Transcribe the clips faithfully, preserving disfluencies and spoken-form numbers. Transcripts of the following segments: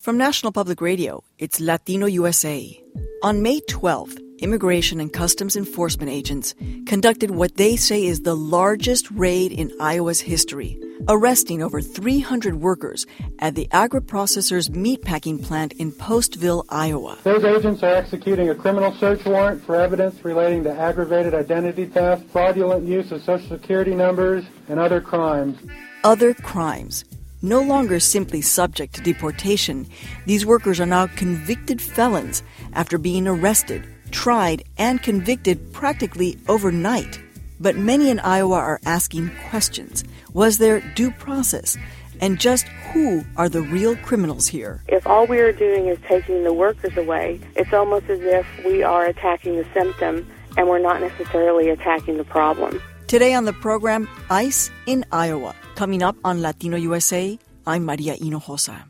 From National Public Radio, it's Latino U S A. On May twelfth, Immigration and Customs Enforcement agents conducted what they say is the largest raid in Iowa's history, arresting over three hundred workers at the agri-processor's meatpacking plant in Postville, Iowa. Those agents are executing a criminal search warrant for evidence relating to aggravated identity theft, fraudulent use of Social Security numbers, and other crimes. Other crimes. No longer simply subject to deportation, these workers are now convicted felons after being arrested, tried, and convicted practically overnight. But many in Iowa are asking questions. Was there due process? And just who are the real criminals here? If all we are doing is taking the workers away, it's almost as if we are attacking the symptom and we're not necessarily attacking the problem. Today on the program, ICE in Iowa. Coming up on Latino U S A, I'm Maria Hinojosa.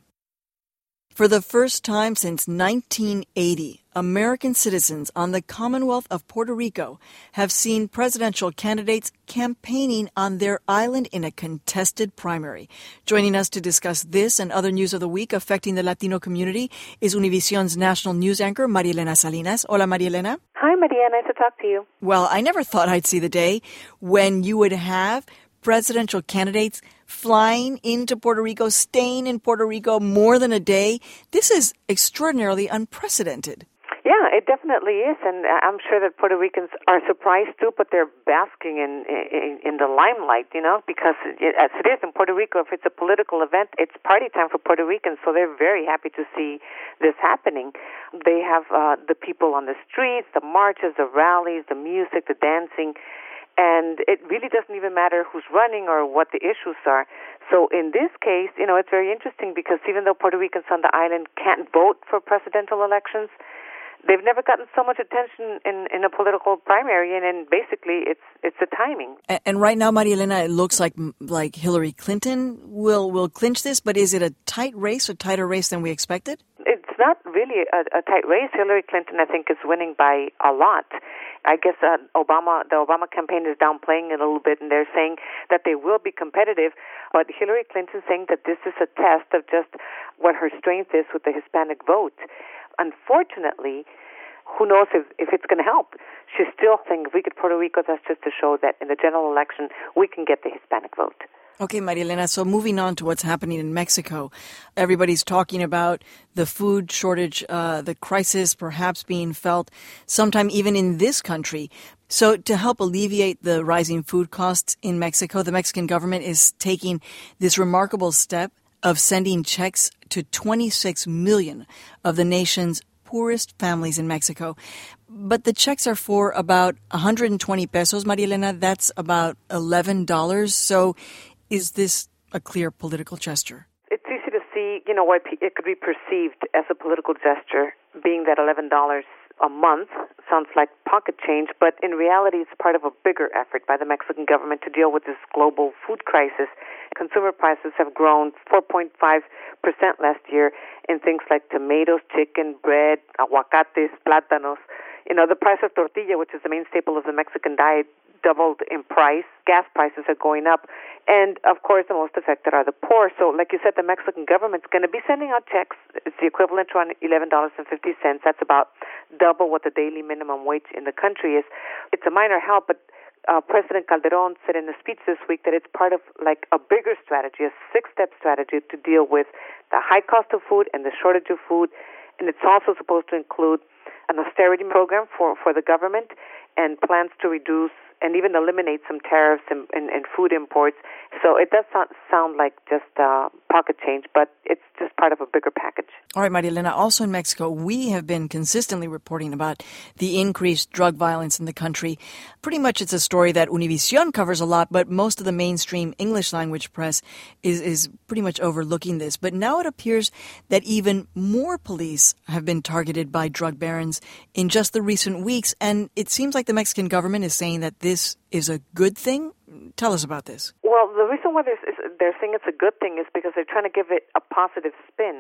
For the first time since nineteen eighty, American citizens on the Commonwealth of Puerto Rico have seen presidential candidates campaigning on their island in a contested primary. Joining us to discuss this and other news of the week affecting the Latino community is Univision's national news anchor, María Elena Salinas. Hola, María Elena. Hi, Maria. Nice to talk to you. Well, I never thought I'd see the day when you would have presidential candidates flying into Puerto Rico, staying in Puerto Rico more than a day. This is extraordinarily unprecedented. Yeah, it definitely is, and I'm sure that Puerto Ricans are surprised too, but they're basking in in, in the limelight, you know, because it, as it is in Puerto Rico, if it's a political event, it's party time for Puerto Ricans, so they're very happy to see this happening. They have uh, the people on the streets, the marches, the rallies, the music, the dancing, and it really doesn't even matter who's running or what the issues are. So in this case, you know, it's very interesting because even though Puerto Ricans on the island can't vote for presidential elections, they've never gotten so much attention in, in a political primary, and, and basically it's it's the timing. And, and right now, María Elena, it looks like like Hillary Clinton will will clinch this, but is it a tight race, a tighter race than we expected? It's not really a, a tight race. Hillary Clinton, I think, is winning by a lot. I guess uh, Obama, the Obama campaign is downplaying it a little bit, and they're saying that they will be competitive. But Hillary Clinton's saying that this is a test of just what her strength is with the Hispanic vote. Unfortunately, who knows if, if it's going to help. She's still saying if we get Puerto Rico, that's just to show that in the general election, we can get the Hispanic vote. Okay, María Elena, so moving on to what's happening in Mexico. Everybody's talking about the food shortage, uh, the crisis perhaps being felt sometime even in this country. So to help alleviate the rising food costs in Mexico, the Mexican government is taking this remarkable step of sending checks to twenty-six million of the nation's poorest families in Mexico. But the checks are for about one hundred twenty pesos, María Elena. That's about eleven dollars. So is this a clear political gesture? It's easy to see, you know, why it could be perceived as a political gesture, being that eleven dollars a month sounds like pocket change, but in reality it's part of a bigger effort by the Mexican government to deal with this global food crisis. Consumer prices have grown four point five percent last year in things like tomatoes, chicken, bread, aguacates, plátanos. You know, the price of tortilla, which is the main staple of the Mexican diet, doubled in price. Gas prices are going up. And, of course, the most affected are the poor. So, like you said, the Mexican government's going to be sending out checks. It's the equivalent to eleven dollars and fifty cents. That's about double what the daily minimum wage in the country is. It's a minor help, but uh, President Calderón said in a speech this week that it's part of, like, a bigger strategy, a six-step strategy to deal with the high cost of food and the shortage of food. And it's also supposed to include an austerity program for, for the government and plans to reduce and even eliminate some tariffs and, and, and food imports. So it does not sound like just uh, pocket change, but it's just part of a bigger package. All right, María Elena, also in Mexico, we have been consistently reporting about the increased drug violence in the country. Pretty much it's a story that Univision covers a lot, but most of the mainstream English language press is, is pretty much overlooking this. But now it appears that even more police have been targeted by drug barons in just the recent weeks, and it seems like the Mexican government is saying that this is a good thing. Tell us about this. Well, the reason why they're, they're saying it's a good thing is because they're trying to give it a positive spin.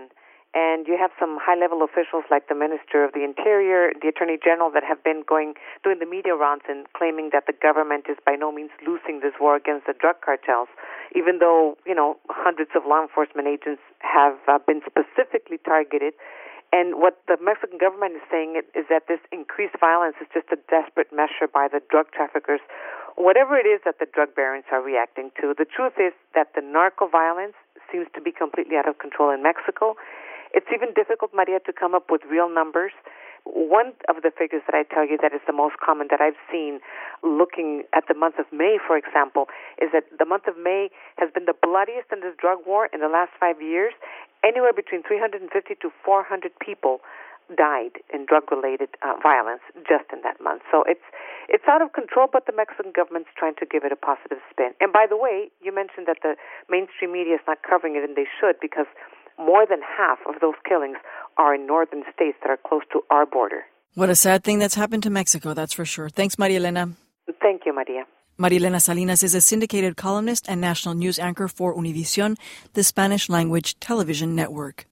And you have some high-level officials like the Minister of the Interior, the Attorney General, that have been going doing the media rounds and claiming that the government is by no means losing this war against the drug cartels, even though, you know, hundreds of law enforcement agents have uh, been specifically targeted. And what the Mexican government is saying is that this increased violence is just a desperate measure by the drug traffickers, whatever it is that the drug barons are reacting to. The truth is that the narco violence seems to be completely out of control in Mexico. It's even difficult, Maria, to come up with real numbers. One of the figures that I tell you that is the most common that I've seen looking at the month of May, for example, is that the month of May has been the bloodiest in this drug war in the last five years. Anywhere between three hundred fifty to four hundred people died in drug-related uh, violence just in that month. So it's it's out of control, but the Mexican government's trying to give it a positive spin. And by the way, you mentioned that the mainstream media is not covering it, and they should, because more than half of those killings are in northern states that are close to our border. What a sad thing that's happened to Mexico, that's for sure. Thanks, Maria Elena. Thank you, Maria. Maria Elena Salinas is a syndicated columnist and national news anchor for Univision, the Spanish-language television network.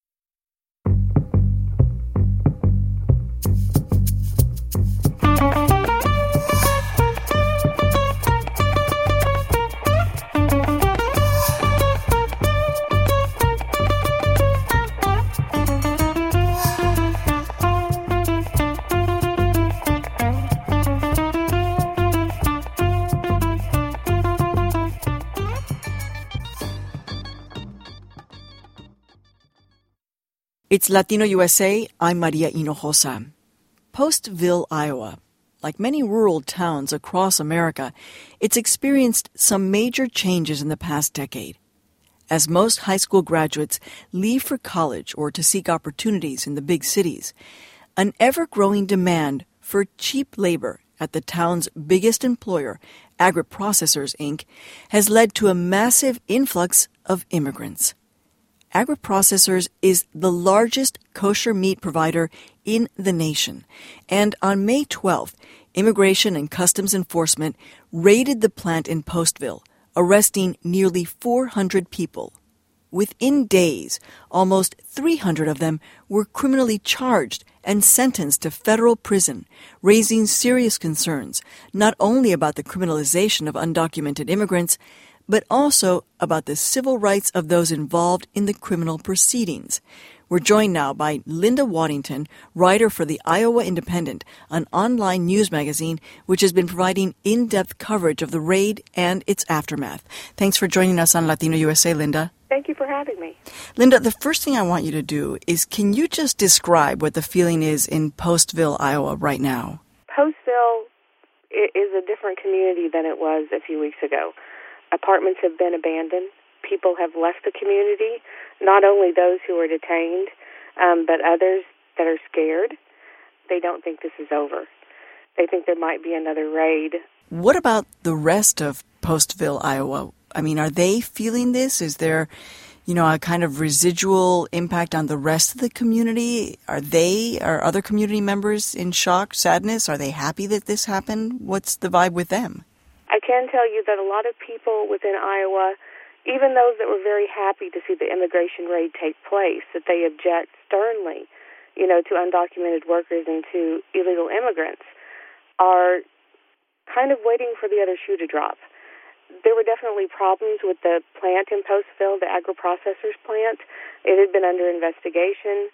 It's Latino U S A. I'm Maria Hinojosa. Postville, Iowa. Like many rural towns across America, it's experienced some major changes in the past decade. As most high school graduates leave for college or to seek opportunities in the big cities, an ever-growing demand for cheap labor at the town's biggest employer, Agri-Processors, Incorporated, has led to a massive influx of immigrants. Agri-Processors is the largest kosher meat provider in the nation. And on May twelfth, Immigration and Customs Enforcement raided the plant in Postville, arresting nearly four hundred people. Within days, almost three hundred of them were criminally charged and sentenced to federal prison, raising serious concerns not only about the criminalization of undocumented immigrants, but also about the civil rights of those involved in the criminal proceedings. We're joined now by Linda Waddington, writer for the Iowa Independent, an online news magazine which has been providing in-depth coverage of the raid and its aftermath. Thanks for joining us on Latino U S A, Linda. Thank you for having me. Linda, the first thing I want you to do is, can you just describe what the feeling is in Postville, Iowa right now? Postville is a different community than it was a few weeks ago. Apartments have been abandoned. People have left the community, not only those who are detained, um, but others that are scared. They don't think this is over. They think there might be another raid. What about the rest of Postville, Iowa? I mean, are they feeling this? Is there, you know, a kind of residual impact on the rest of the community? Are they, are other community members in shock, sadness? Are they happy that this happened? What's the vibe with them? I can tell you that a lot of people within Iowa, even those that were very happy to see the immigration raid take place, that they object sternly, you know, to undocumented workers and to illegal immigrants, are kind of waiting for the other shoe to drop. There were definitely problems with the plant in Postville, the Agri-Processors plant. It had been under investigation,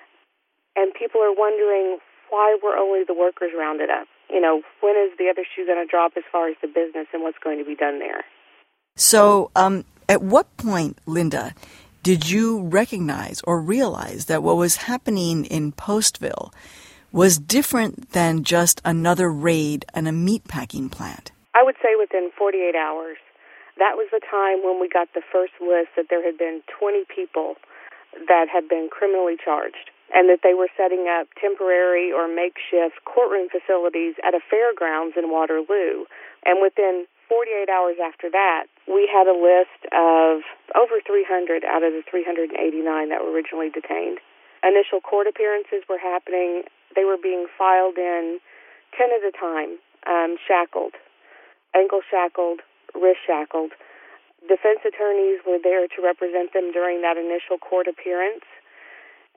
and people are wondering why were only the workers rounded up. You know, when is the other shoe going to drop as far as the business and what's going to be done there? So, um, at what point, Linda, did you recognize or realize that what was happening in Postville was different than just another raid in a meatpacking plant? I would say within forty-eight hours. That was the time when we got the first list that there had been twenty people that had been criminally charged, and that they were setting up temporary or makeshift courtroom facilities at a fairgrounds in Waterloo. And within forty-eight hours after that, we had a list of over three hundred out of the three hundred eighty-nine that were originally detained. Initial court appearances were happening. They were being filed in ten at a time, um, shackled, ankle shackled, wrist shackled. Defense attorneys were there to represent them during that initial court appearance.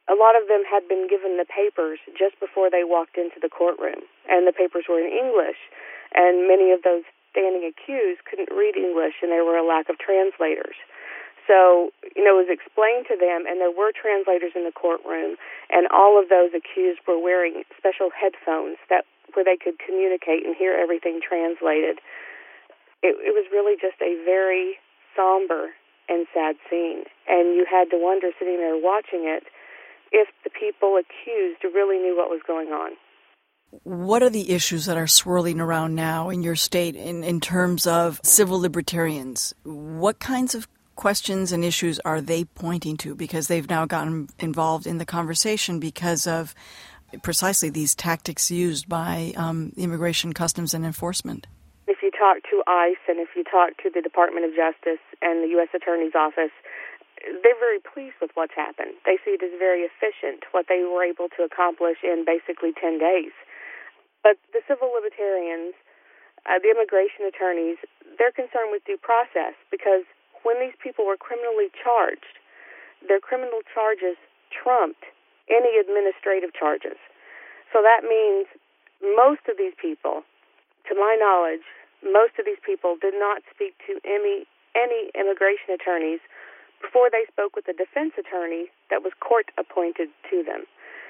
a lot of them had been given the papers just before they walked into the courtroom, and the papers were in English, and many of those standing accused couldn't read English, and there were a lack of translators. So, you know, it was explained to them, and there were translators in the courtroom, and all of those accused were wearing special headphones that where they could communicate and hear everything translated. It, it was really just a very somber and sad scene, and you had to wonder, sitting there watching it, if the people accused really knew what was going on. What are the issues that are swirling around now in your state in, in terms of civil libertarians? What kinds of questions and issues are they pointing to? Because they've now gotten involved in the conversation because of precisely these tactics used by um, Immigration, Customs, and Enforcement. If you talk to ICE and if you talk to the Department of Justice and the U S Attorney's Office, they're very pleased with what's happened. They see it as very efficient, what they were able to accomplish in basically ten days. But the civil libertarians, uh, the immigration attorneys, they're concerned with due process because when these people were criminally charged, their criminal charges trumped any administrative charges. So that means most of these people, to my knowledge, most of these people did not speak to any, any immigration attorneys before they spoke with a defense attorney that was court-appointed to them.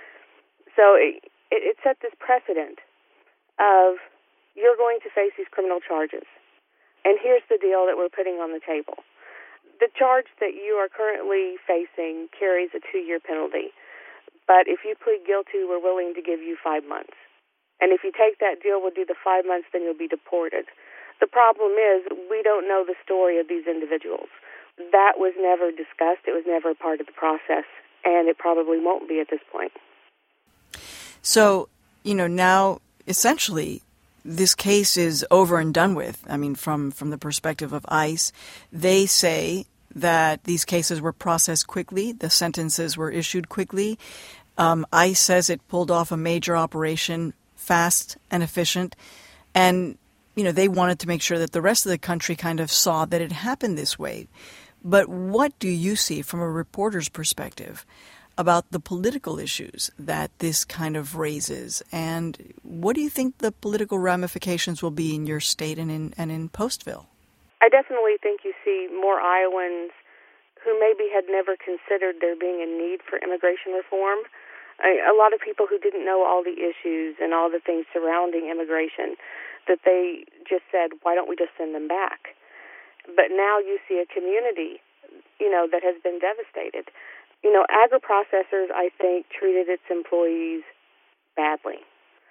So it, it set this precedent of you're going to face these criminal charges, and here's the deal that we're putting on the table. The charge that you are currently facing carries a two-year penalty, but if you plead guilty, we're willing to give you five months. And if you take that deal, we'll do the five months, then you'll be deported. The problem is we don't know the story of these individuals. That was never discussed. It was never part of the process, and it probably won't be at this point. So, you know, now essentially this case is over and done with. I mean, from, from the perspective of ICE, they say that these cases were processed quickly, the sentences were issued quickly. Um, ICE says it pulled off a major operation fast and efficient, and you know they wanted to make sure that the rest of the country kind of saw that it happened this way. But what do you see from a reporter's perspective about the political issues that this kind of raises, and what do you think the political ramifications will be in your state and in and in Postville? I definitely think you see more Iowans who maybe had never considered there being a need for immigration reform. A lot of people who didn't know all the issues and all the things surrounding immigration, that they just said, why don't we just send them back? But now you see a community, you know, that has been devastated. You know, agri-processors, I think, treated its employees badly.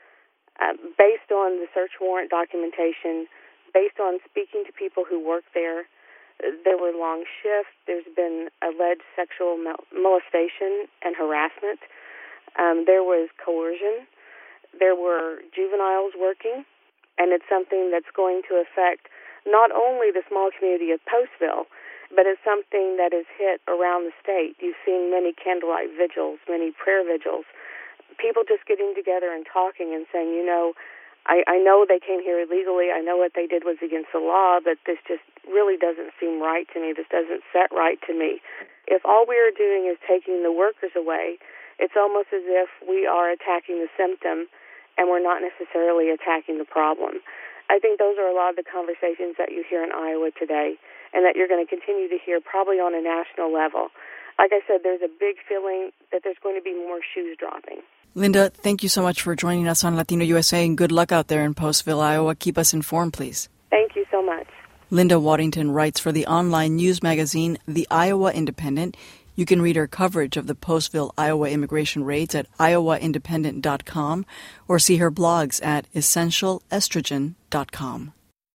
Uh, based on the search warrant documentation, based on speaking to people who work there, there were long shifts. There's been alleged sexual molestation and harassment. Um, there was coercion. There were juveniles working, and it's something that's going to affect not only the small community of Postville, but it's something that is hit around the state. You've seen many candlelight vigils, many prayer vigils, people just getting together and talking and saying, you know, I, I know they came here illegally. I know what they did was against the law, but this just really doesn't seem right to me. This doesn't set right to me. If all we are doing is taking the workers away, it's almost as if we are attacking the symptom and we're not necessarily attacking the problem. I think those are a lot of the conversations that you hear in Iowa today and that you're going to continue to hear probably on a national level. Like I said, there's a big feeling that there's going to be more shoes dropping. Linda, thank you so much for joining us on Latino U S A, and good luck out there in Postville, Iowa. Keep us informed, please. Thank you so much. Linda Waddington writes for the online news magazine, The Iowa Independent. You can read her coverage of the Postville, Iowa immigration raids at iowa independent dot com or see her blogs at essential estrogen dot com.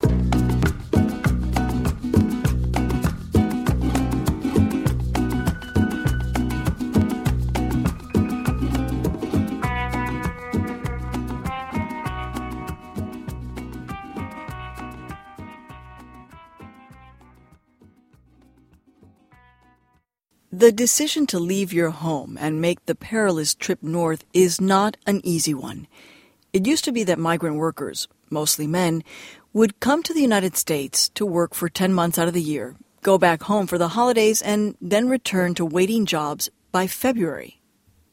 The decision to leave your home and make the perilous trip north is not an easy one. It used to be that migrant workers, mostly men, would come to the United States to work for ten months out of the year, go back home for the holidays, and then return to waiting jobs by February.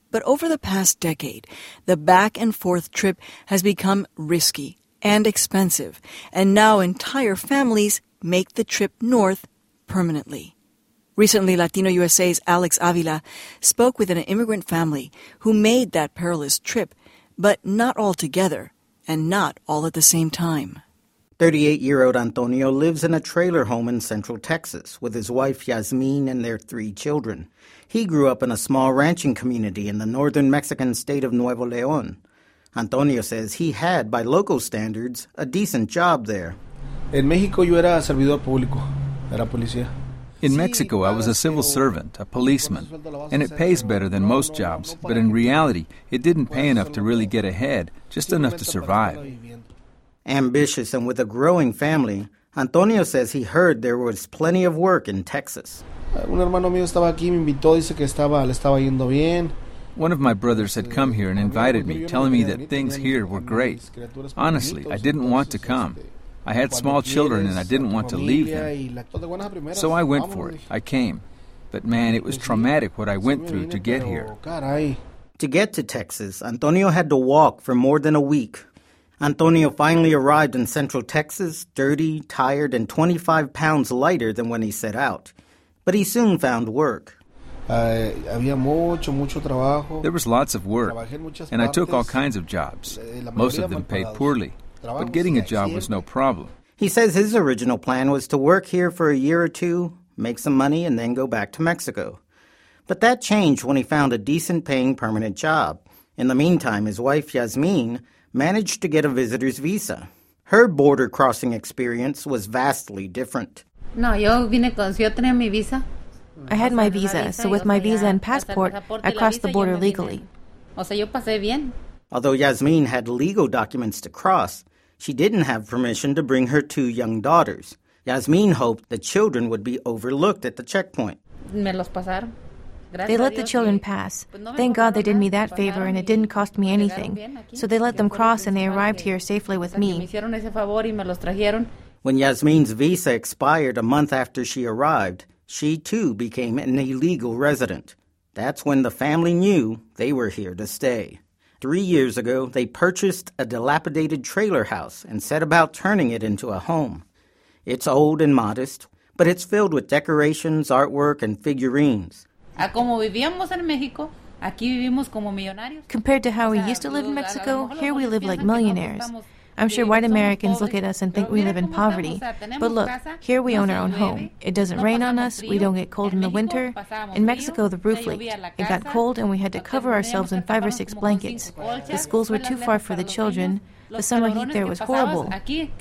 But over the past decade, the back-and-forth trip has become risky and expensive, and now entire families make the trip north permanently. Recently, Latino U S A's Alex Avila spoke with an immigrant family who made that perilous trip, but not all together, and not all at the same time. thirty-eight-year-old Antonio lives in a trailer home in Central Texas with his wife Yasmin and their three children. He grew up in a small ranching community in the northern Mexican state of Nuevo León. Antonio says he had, by local standards, a decent job there. En México yo era servidor público, era policía. In Mexico, I was a civil servant, a policeman, and it pays better than most jobs, but in reality, it didn't pay enough to really get ahead, just enough to survive. Ambitious and with a growing family, Antonio says he heard there was plenty of work in Texas. Un hermano mío estaba aquí, me invitó, dice que estaba, le estaba yendo bien. One of my brothers had come here and invited me, telling me that things here were great. Honestly, I didn't want to come. I had small children and I didn't want to leave them. So I went for it. I came. But man, it was traumatic what I went through to get here. To get to Texas, Antonio had to walk for more than a week. Antonio finally arrived in Central Texas, dirty, tired, and twenty-five pounds lighter than when he set out. But he soon found work. There was lots of work, and I took all kinds of jobs. Most of them paid poorly, but getting a job was no problem. He says his original plan was to work here for a year or two, make some money, and then go back to Mexico. But that changed when he found a decent-paying permanent job. In the meantime, his wife, Yasmin, managed to get a visitor's visa. Her border-crossing experience was vastly different. No, yo vine con, yo tenía mi visa. I had my visa, so with my visa and passport, I crossed the border legally. Although Yasmin had legal documents to cross, she didn't have permission to bring her two young daughters. Yasmin hoped the children would be overlooked at the checkpoint. They let the children pass. Thank God they did me that favor and it didn't cost me anything. So they let them cross and they arrived here safely with me. When Yasmin's visa expired a month after she arrived, she too became an illegal resident. That's when the family knew they were here to stay. Three years ago, they purchased a dilapidated trailer house and set about turning it into a home. It's old and modest, but it's filled with decorations, artwork, and figurines. Compared to how we used to live in Mexico, here we live like millionaires. I'm sure white Americans look at us and think we live in poverty. But look, here we own our own home. It doesn't rain on us, we don't get cold in the winter. In Mexico, the roof leaked. It got cold and we had to cover ourselves in five or six blankets. The schools were too far for the children. The summer heat there was horrible.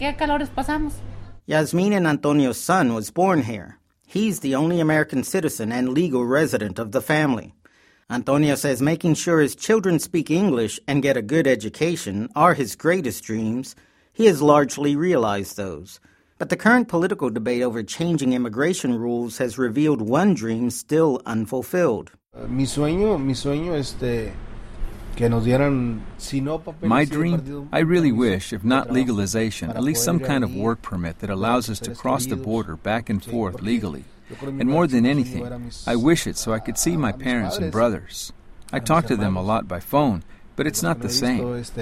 Yasmin and Antonio's son was born here. He's the only American citizen and legal resident of the family. Antonio says making sure his children speak English and get a good education are his greatest dreams. He has largely realized those. But the current political debate over changing immigration rules has revealed one dream still unfulfilled. Mi sueño, mi sueño, este, que nos dieran, si no papeles. My dream? I really wish, if not legalization, at least some kind of work permit that allows us to cross the border back and forth legally. And more than anything, I wish it so I could see my parents and brothers. I talk to them a lot by phone, but it's not the same.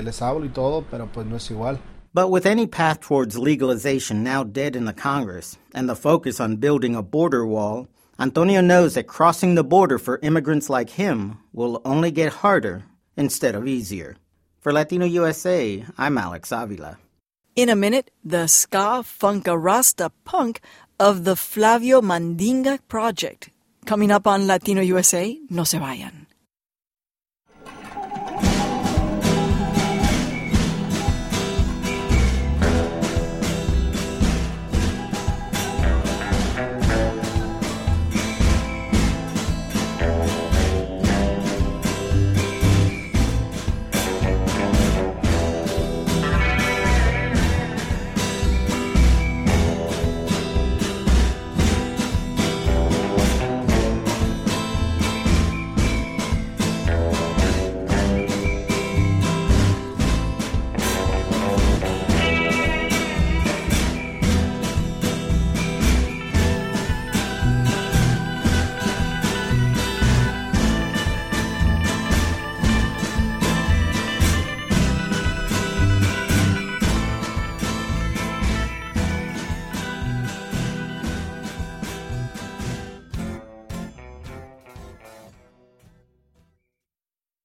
But with any path towards legalization now dead in the Congress and the focus on building a border wall, Antonio knows that crossing the border for immigrants like him will only get harder instead of easier. For Latino U S A, I'm Alex Avila. In a minute, the ska funka rasta punk of the Flavio Mandinga Project. Coming up on Latino U S A, no se vayan.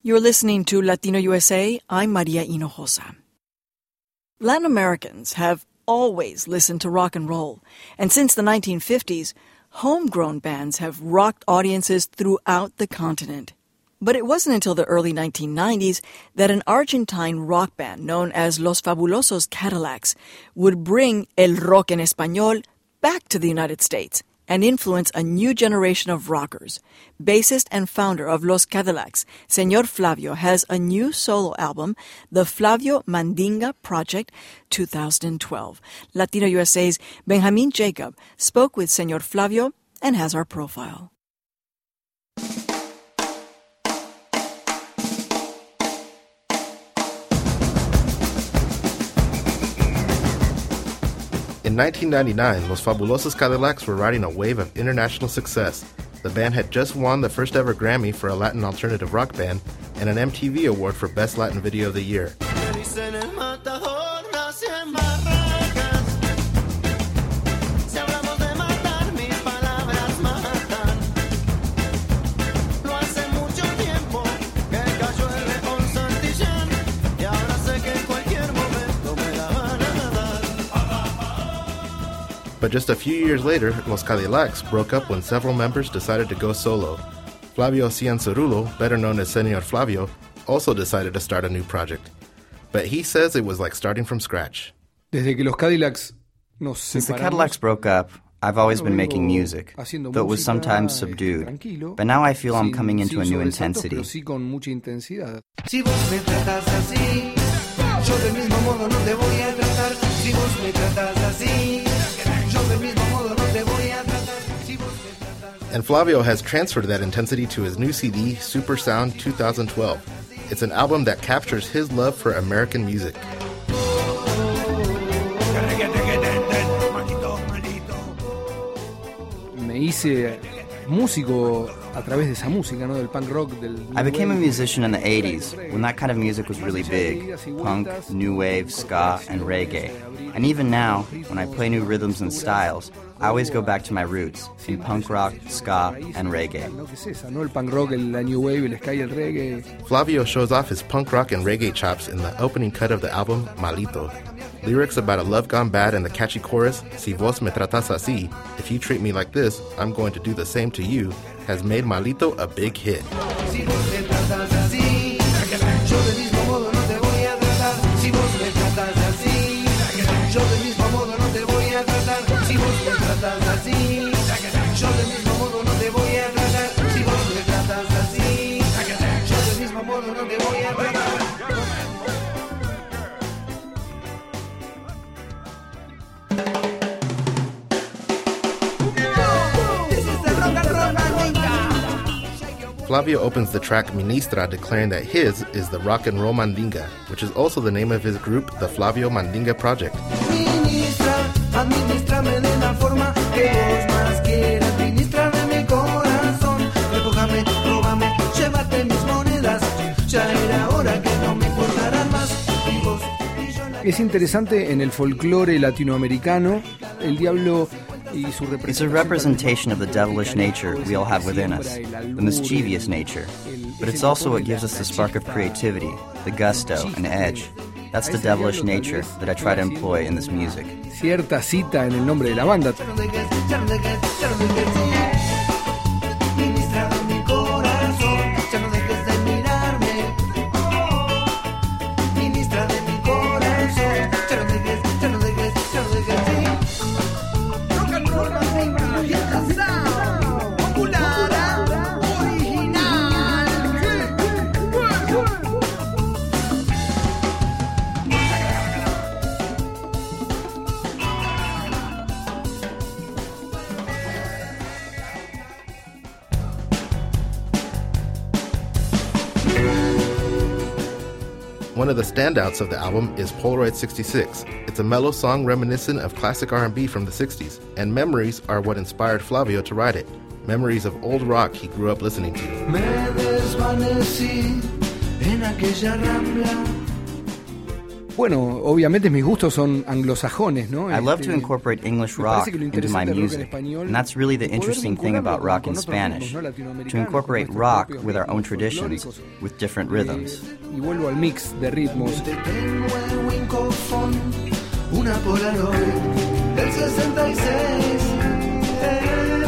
You're listening to Latino U S A. I'm Maria Hinojosa. Latin Americans have always listened to rock and roll, and since the nineteen fifties, homegrown bands have rocked audiences throughout the continent. But it wasn't until the early nineteen nineties that an Argentine rock band known as Los Fabulosos Cadillacs would bring el rock en español back to the United States and influence a new generation of rockers. Bassist and founder of Los Cadillacs, Señor Flavio, has a new solo album, the Flavio Mandinga Project two thousand twelve. Latino U S A's Benjamin Jacob spoke with Señor Flavio and has our profile. In nineteen ninety-nine, Los Fabulosos Cadillacs were riding a wave of international success. The band had just won the first ever Grammy for a Latin alternative rock band and an M T V award for Best Latin Video of the Year. But just a few years later, Los Cadillacs broke up when several members decided to go solo. Flavio Ciancerulo, better known as Señor Flavio, also decided to start a new project. But he says it was like starting from scratch. Desde que los Cadillacs nos Since the Cadillacs broke up, I've always been making music, though it was sometimes subdued. But now I feel I'm coming into a new intensity. And Flavio has transferred that intensity to his new C D, Super Sound twenty twelve. It's an album that captures his love for American music. Me hice músico a través de esa música, ¿no? Del punk rock, del I became a musician in the eighties, when that kind of music was really big. Punk, new wave, ska, and reggae. And even now, when I play new rhythms and styles, I always go back to my roots, in punk rock, ska, and reggae. El punk rock, la new wave, el ska y el reggae. Flavio shows off his punk rock and reggae chops in the opening cut of the album, Malito. Lyrics about a love gone bad and the catchy chorus, Si vos me tratas así, if you treat me like this, I'm going to do the same to you, has made Malito a big hit. Si vos me tratas así, yo del mismo modo no te voy a tratar. Si vos me tratas así, yo del mismo modo no te voy a tratar. Si vos me tratas así, yo del mismo modo no te voy a tratar. Si vos me tratas así, yo del mismo modo no te voy a tratar. Flavio opens the track Ministra, declaring that his is the rock and roll mandinga, which is also the name of his group, the Flavio Mandinga Project. Ministra, administrame de la forma que vos más quieras, ministrame mi corazón, recójame, róbame, llévate mis monedas, ya era hora que no me importaran más. Es interesante en el folclore latinoamericano, el diablo. It's a representation of the devilish nature we all have within us, the mischievous nature. But it's also what gives us the spark of creativity, the gusto and edge. That's the devilish nature that I try to employ in this music. Cierta cita en el nombre de la banda. One of the standouts of the album is Polaroid sixty-six. It's a mellow song reminiscent of classic R and B from the sixties, and memories are what inspired Flavio to write it. Memories of old rock he grew up listening to. Me desvanecí en aquella rambla. Bueno, obviamente mis gustos son anglosajones, ¿no? I love to incorporate English rock into my music, and that's really the interesting thing about rock in Spanish, to incorporate rock with our own traditions, with different rhythms. Y vuelvo al mix de ritmos. Una Polaroid del sesenta y seis. Eh.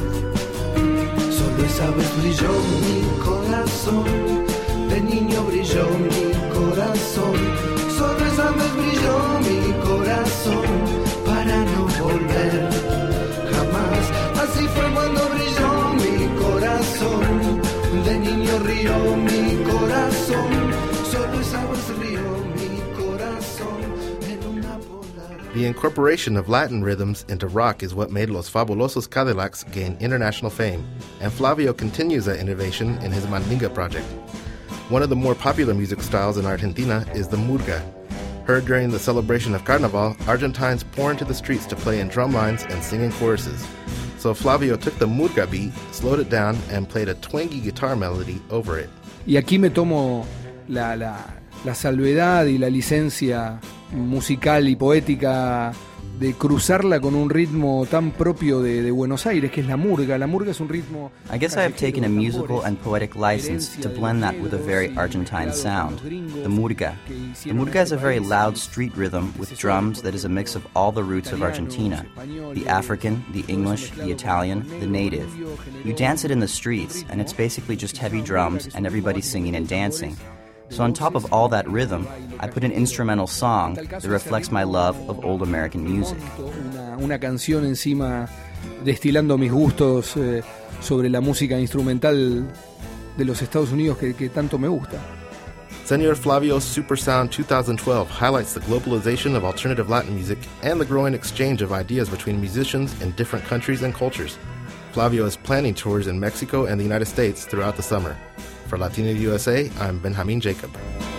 Solo esa vez brilló mi corazón, de niño brilló mi corazón. Solo esa vez brilló mi corazón, para no volver jamás. Así fue cuando brilló mi corazón, de niño rió mi corazón. Solo esa vez rió mi corazón. The incorporation of Latin rhythms into rock is what made Los Fabulosos Cadillacs gain international fame, and Flavio continues that innovation in his Mandinga project. One of the more popular music styles in Argentina is the murga. Heard during the celebration of Carnaval, Argentines pour into the streets to play in drum lines and sing in choruses. So Flavio took the murga beat, slowed it down, and played a twangy guitar melody over it. Y aquí me tomo la, la, la salvedad y la licencia musical y poética de cruzarla con un ritmo tan propio de, de Buenos Aires, que es la murga. La murga es un ritmo... I guess I have taken a musical and poetic license to blend that with a very Argentine sound, the murga. The murga is a very loud street rhythm with drums that is a mix of all the roots of Argentina, the African, the English, the Italian, the native. You dance it in the streets, and it's basically just heavy drums and everybody singing and dancing. So on top of all that rhythm, I put an instrumental song that reflects my love of old American music. Una, una canción encima destilando mis gustos eh, sobre la música instrumental de los Estados Unidos que, que tanto me gusta. Senor Flavio's Super Sound twenty twelve highlights the globalization of alternative Latin music and the growing exchange of ideas between musicians in different countries and cultures. Flavio is planning tours in Mexico and the United States throughout the summer. For Latino U S A, I'm Benjamin Jacob.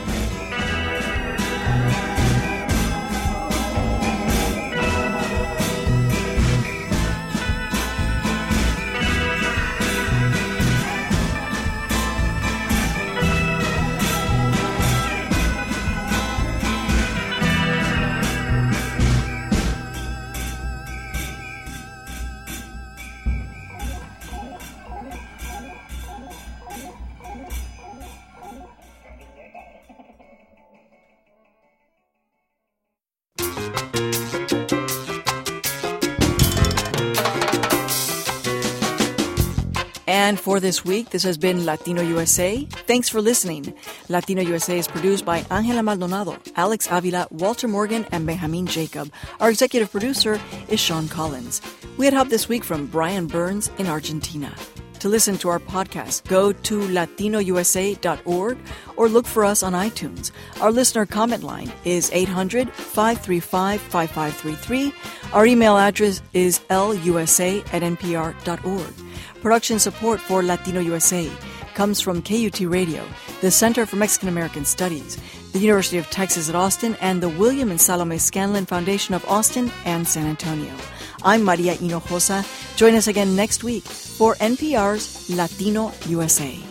And for this week, this has been Latino U S A. Thanks for listening. Latino U S A is produced by Angela Maldonado, Alex Avila, Walter Morgan, and Benjamin Jacob. Our executive producer is Sean Collins. We had help this week from Brian Burns in Argentina. To listen to our podcast, go to latino u s a dot org or look for us on iTunes. Our listener comment line is eight hundred, five three five, five five three three. Our email address is l u s a at n p r dot org. Production support for Latino U S A comes from K U T Radio, the Center for Mexican American Studies, the University of Texas at Austin, and the William and Salome Scanlon Foundation of Austin and San Antonio. I'm Maria Hinojosa. Join us again next week for N P R's Latino U S A.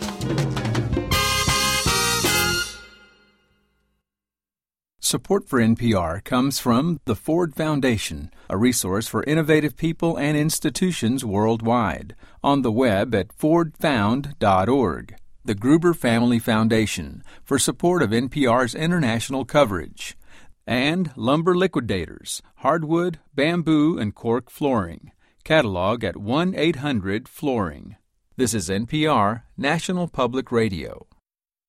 Support for N P R comes from the Ford Foundation, a resource for innovative people and institutions worldwide, on the web at ford found dot org. The Gruber Family Foundation, for support of N P R's international coverage. And Lumber Liquidators, hardwood, bamboo, and cork flooring. Catalog at one eight hundred flooring. This is N P R, National Public Radio.